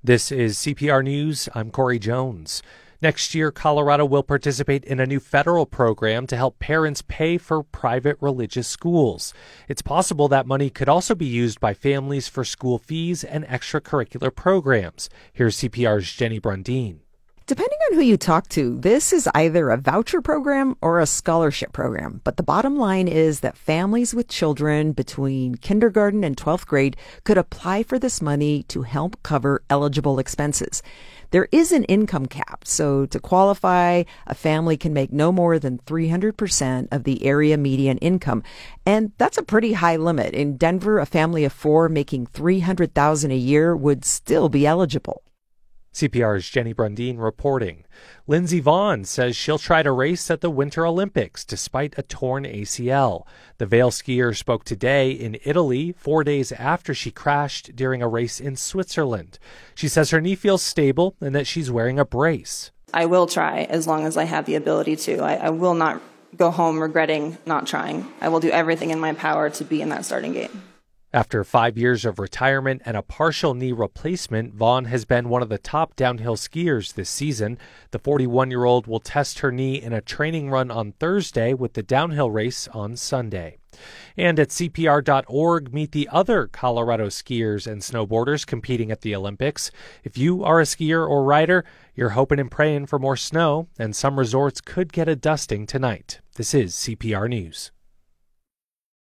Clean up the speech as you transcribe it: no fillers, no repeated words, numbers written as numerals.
This is CPR News. I'm Corey Jones. Next year, Colorado will participate in a new federal program to help parents pay for private religious schools. It's possible that money could also be used by families for school fees and extracurricular programs. Here's CPR's Jenny Brundin. Depending on who you talk to, this is either a voucher program or a scholarship program. But the bottom line is that families with children between kindergarten and 12th grade could apply for this money to help cover eligible expenses. There is an income cap, so to qualify, a family can make no more than 300% of the area median income. And that's a pretty high limit. In Denver, a family of four making $300,000 a year would still be eligible. CPR's Jenny Brundin reporting. Lindsey Vonn says she'll try to race at the Winter Olympics despite a torn ACL. The Vail skier spoke today in Italy 4 days after she crashed during a race in Switzerland. She says her knee feels stable and that she's wearing a brace. I will try as long as I have the ability to. I will not go home regretting not trying. I will do everything in my power to be in that starting gate. After 5 years of retirement and a partial knee replacement, Vonn has been one of the top downhill skiers this season. The 41-year-old will test her knee in a training run on Thursday with the downhill race on Sunday. And at CPR.org, meet the other Colorado skiers and snowboarders competing at the Olympics. If you are a skier or rider, you're hoping and praying for more snow, and some resorts could get a dusting tonight. This is CPR News.